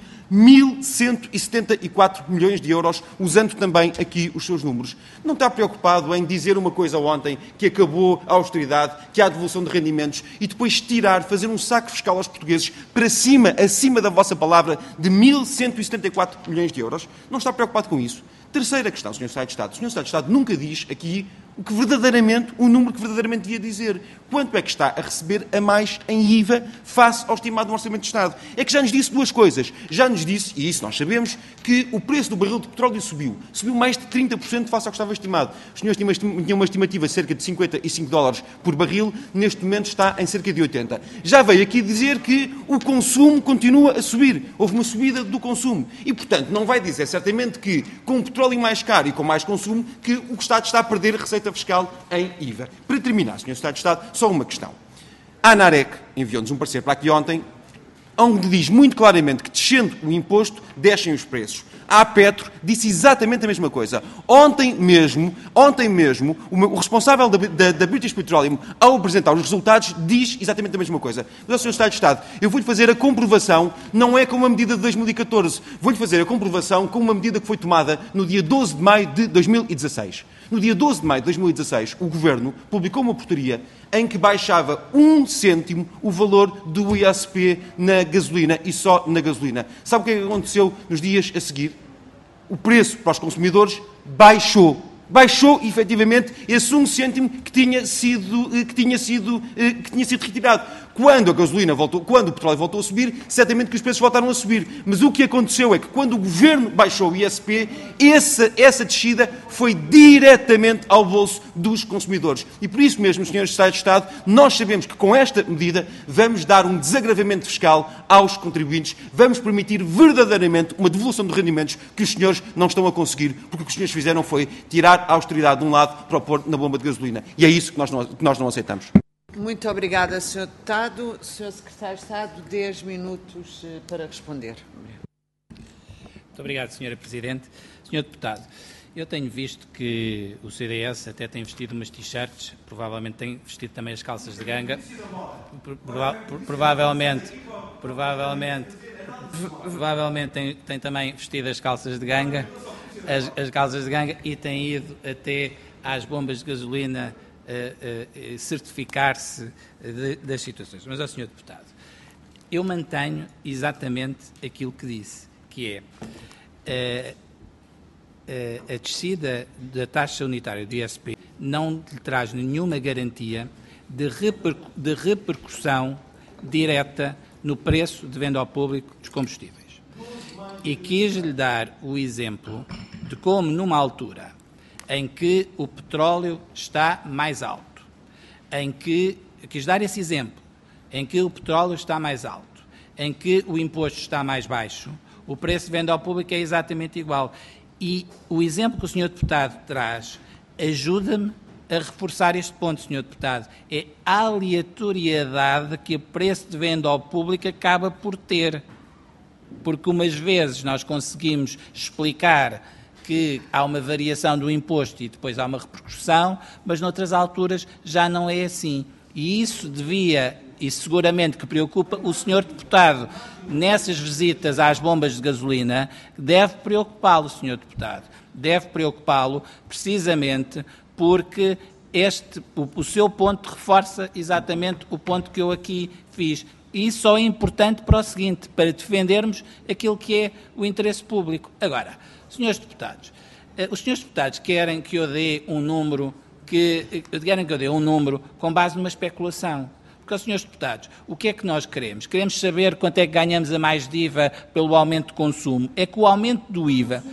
1.174 milhões de euros, usando também aqui os seus números. Não está preocupado em dizer uma coisa ontem, que acabou a austeridade, que há devolução de rendimentos, e depois fazer um saque fiscal aos portugueses para cima, acima da vossa palavra, de 1.174 milhões de euros? Não está preocupado com isso? Terceira questão, Sr. Secretário de Estado. O Sr. Secretário de Estado nunca diz aqui o número que verdadeiramente devia dizer. Quanto é que está a receber a mais em IVA face ao estimado no Orçamento de Estado? É que já nos disse duas coisas. Já nos disse, e isso nós sabemos, que o preço do barril de petróleo subiu. Subiu mais de 30% face ao que estava estimado. Os senhores tinham uma estimativa de cerca de $55 por barril, neste momento está em cerca de 80. Já veio aqui dizer que o consumo continua a subir. Houve uma subida do consumo. E, portanto, não vai dizer certamente que, com o petróleo mais caro e com mais consumo, que o Estado está a perder receita fiscal em IVA. Para terminar, Sr. Secretário de Estado, só uma questão. A ANAREC enviou-nos um parecer para aqui ontem, onde diz muito claramente que, descendo o imposto, descem os preços. A Petro disse exatamente a mesma coisa. Ontem mesmo, o responsável da British Petroleum, ao apresentar os resultados, diz exatamente a mesma coisa. Mas, Sr. Secretário de Estado, eu vou-lhe fazer a comprovação, não é com uma medida de 2014, vou-lhe fazer a comprovação com uma medida que foi tomada no dia 12 de maio de 2016. No dia 12 de maio de 2016, o Governo publicou uma portaria em que baixava 1 cêntimo o valor do ISP na gasolina e só na gasolina. Sabe o que é que aconteceu nos dias a seguir? O preço para os consumidores baixou. Baixou, efetivamente, esse 1 cêntimo que tinha sido retirado. Quando a gasolina voltou, quando o petróleo voltou a subir, certamente que os preços voltaram a subir. Mas o que aconteceu é que quando o Governo baixou o ISP, essa descida foi diretamente ao bolso dos consumidores. E por isso mesmo, Srs. Secretários de Estado, nós sabemos que com esta medida vamos dar um desagravamento fiscal aos contribuintes, vamos permitir verdadeiramente uma devolução de rendimentos que os senhores não estão a conseguir, porque o que os senhores fizeram foi tirar a austeridade de um lado para o pôr na bomba de gasolina. E é isso que nós não aceitamos. Muito obrigada, Sr. Deputado. Sr. Secretário de Estado, 10 minutos para responder. Muito obrigado, Sra. Presidente. Sr. Deputado, eu tenho visto que o CDS até tem vestido umas t-shirts, provavelmente tem vestido também as calças de ganga. Provavelmente tem também vestido as calças de ganga, as calças de ganga, e tem ido até às bombas de gasolina certificar-se das situações. Mas, Sr. Deputado, eu mantenho exatamente aquilo que disse, que é a descida da taxa unitária do ISP não lhe traz nenhuma garantia de repercussão direta no preço de venda ao público dos combustíveis. E quis-lhe dar o exemplo de como, numa altura em que o petróleo está mais alto, quis dar esse exemplo, em que o petróleo está mais alto, em que o imposto está mais baixo, o preço de venda ao público é exatamente igual. E o exemplo que o Sr. Deputado traz ajuda-me a reforçar este ponto, Sr. Deputado. É a aleatoriedade que o preço de venda ao público acaba por ter. Porque umas vezes nós conseguimos explicar que há uma variação do imposto e depois há uma repercussão, mas noutras alturas já não é assim. E isso e seguramente que preocupa o Sr. Deputado nessas visitas às bombas de gasolina, deve preocupá-lo, Sr. Deputado. Deve preocupá-lo precisamente porque o seu ponto reforça exatamente o ponto que eu aqui fiz. E isso só é importante para o seguinte, para defendermos aquilo que é o interesse público. Agora, Srs. Deputados, os Srs. Deputados querem que eu dê um número com base numa especulação. Porque, Srs. Deputados, o que é que nós queremos? Queremos saber quanto é que ganhamos a mais de IVA pelo aumento de consumo. É que o aumento do IVA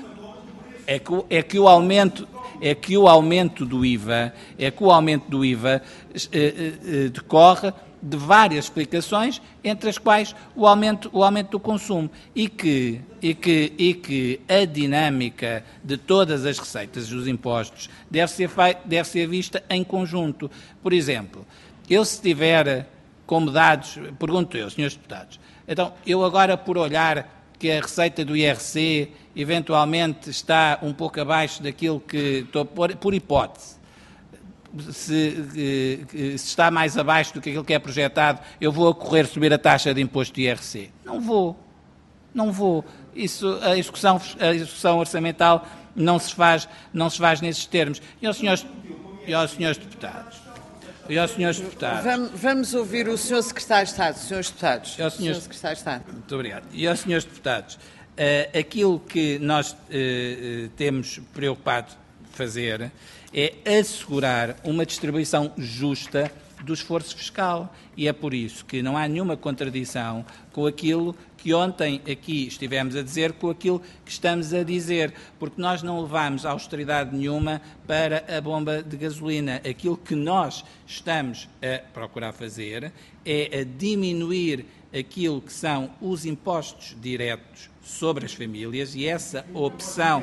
decorre de várias explicações, entre as quais o aumento do consumo, e que a dinâmica de todas as receitas dos impostos deve ser vista em conjunto. Por exemplo, eu se tiver como dados, pergunto eu, Srs. Deputados, então eu agora por olhar que a receita do IRC eventualmente está um pouco abaixo daquilo que estou por hipótese, se está mais abaixo do que aquilo que é projetado, eu vou correr subir a taxa de imposto de IRC. Não vou. Isso, a execução orçamental não se faz nesses termos. E aos senhores deputados. Vamos ouvir o Sr. Secretário de Estado, Srs. Deputados. Sr. Secretário de Estado. Muito obrigado. E aos senhores deputados, aquilo que nós temos preocupado fazer é assegurar uma distribuição justa do esforço fiscal. E é por isso que não há nenhuma contradição com aquilo que ontem aqui estivemos a dizer, com aquilo que estamos a dizer, porque nós não levamos austeridade nenhuma para a bomba de gasolina. Aquilo que nós estamos a procurar fazer é a diminuir aquilo que são os impostos diretos sobre as famílias, e essa opção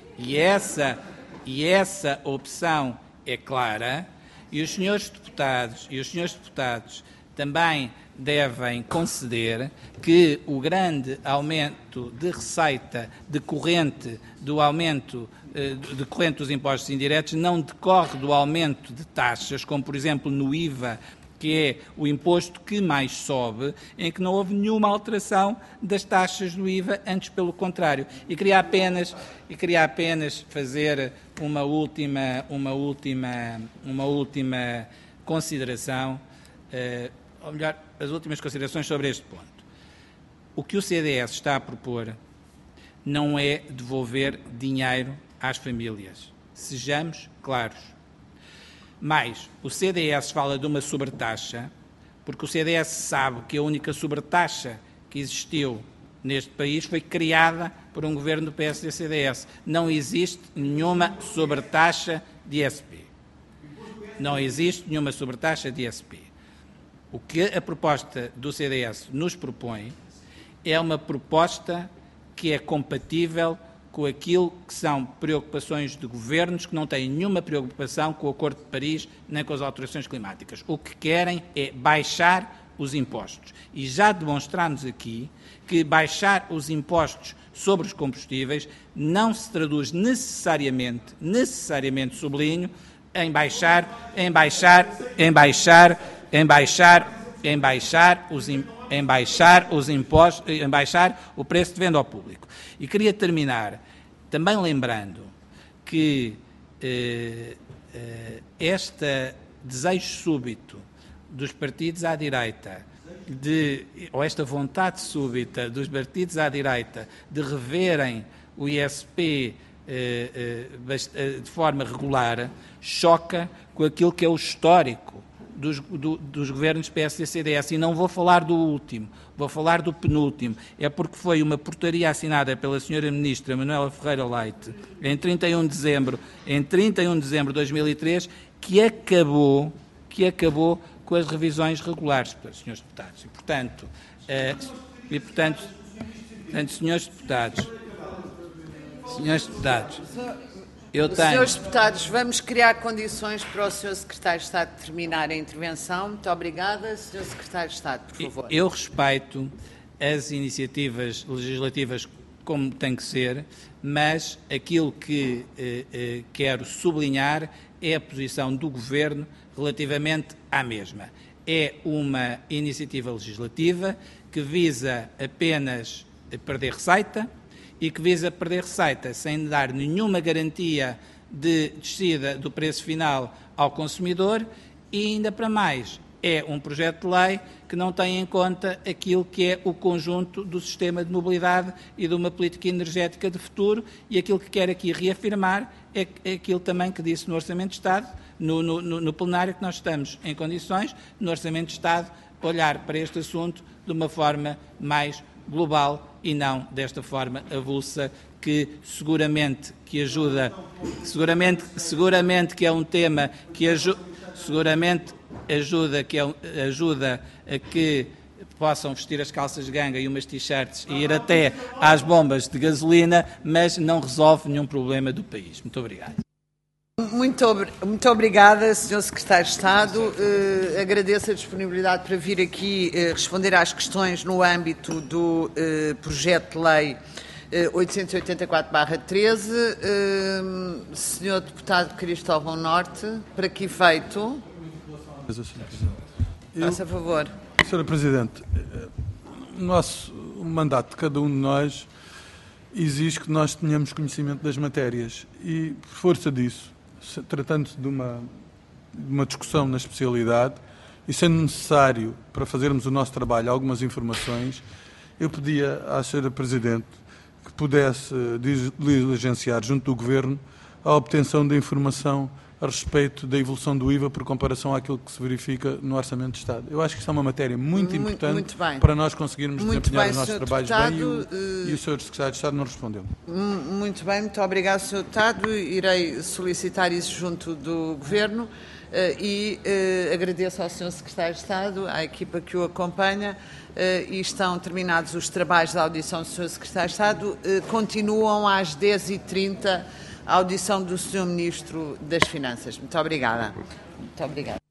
é clara, e os senhores deputados também devem conceder que o grande aumento de receita decorrente dos impostos indiretos não decorre do aumento de taxas, como por exemplo no IVA, que é o imposto que mais sobe, em que não houve nenhuma alteração das taxas do IVA, antes pelo contrário. E queria apenas fazer uma última consideração, ou melhor, as últimas considerações sobre este ponto. O que o CDS está a propor não é devolver dinheiro às famílias. Sejamos claros. Mas o CDS fala de uma sobretaxa, porque o CDS sabe que a única sobretaxa que existiu neste país foi criada por um governo do PSD-CDS. Não existe nenhuma sobretaxa de ISP. Não existe nenhuma sobretaxa de ISP. O que a proposta do CDS nos propõe é uma proposta que é compatível com aquilo que são preocupações de governos que não têm nenhuma preocupação com o Acordo de Paris nem com as alterações climáticas. O que querem é baixar os impostos. E já demonstramos aqui que baixar os impostos sobre os combustíveis não se traduz necessariamente, sublinho, em baixar o preço de venda ao público. E queria terminar também lembrando que este desejo súbito dos partidos à direita, ou esta vontade súbita dos partidos à direita de reverem o ISP de forma regular, choca com aquilo que é o histórico dos governos PSD-CDS, e não vou falar do último, vou falar do penúltimo. É porque foi uma portaria assinada pela Sra. Ministra Manuela Ferreira Leite em 31 de dezembro de 2003 que acabou com as revisões regulares, senhores deputados. E, portanto, senhores deputados, Senhores deputados, vamos criar condições para o Sr. Secretário de Estado terminar a intervenção. Muito obrigada. Sr. Secretário de Estado, por favor. Eu respeito as iniciativas legislativas como tem que ser, mas aquilo que quero sublinhar é a posição do Governo relativamente à mesma. É uma iniciativa legislativa que visa apenas perder receita, e que visa perder receita sem dar nenhuma garantia de descida do preço final ao consumidor, e ainda para mais é um projeto de lei que não tem em conta aquilo que é o conjunto do sistema de mobilidade e de uma política energética de futuro, e aquilo que quero aqui reafirmar é aquilo também que disse no Orçamento de Estado, no plenário, que nós estamos em condições, no Orçamento de Estado, olhar para este assunto de uma forma mais global e não desta forma avulsa, que seguramente que ajuda, seguramente que é um tema que seguramente ajuda a que possam vestir as calças de ganga e umas t-shirts e ir até às bombas de gasolina, mas não resolve nenhum problema do país. Muito obrigado. Muito obrigada, Sr. Secretário de Estado. Agradeço a disponibilidade para vir aqui responder às questões no âmbito do projeto de lei 884/13. Senhor Deputado Cristóvão Norte, para que efeito? Faça favor. Sra. Presidente, o mandato de cada um de nós exige que nós tenhamos conhecimento das matérias e, por força disso, tratando-se de uma discussão na especialidade e sendo necessário para fazermos o nosso trabalho algumas informações, eu pedia à Sra. Presidente que pudesse diligenciar junto do Governo a obtenção da informação a respeito da evolução do IVA por comparação àquilo que se verifica no Orçamento de Estado. Eu acho que isso é uma matéria muito importante para nós conseguirmos desempenhar os nossos trabalhos bem e o Sr. Secretário de Estado não respondeu. Muito bem, muito obrigado, Sr. Deputado. Irei solicitar isso junto do Governo e agradeço ao Sr. Secretário de Estado, à equipa que o acompanha, e estão terminados os trabalhos da audição do Sr. Secretário de Estado. Continuam às 10h30 a audição do Sr. Ministro das Finanças. Muito obrigada. Muito obrigada.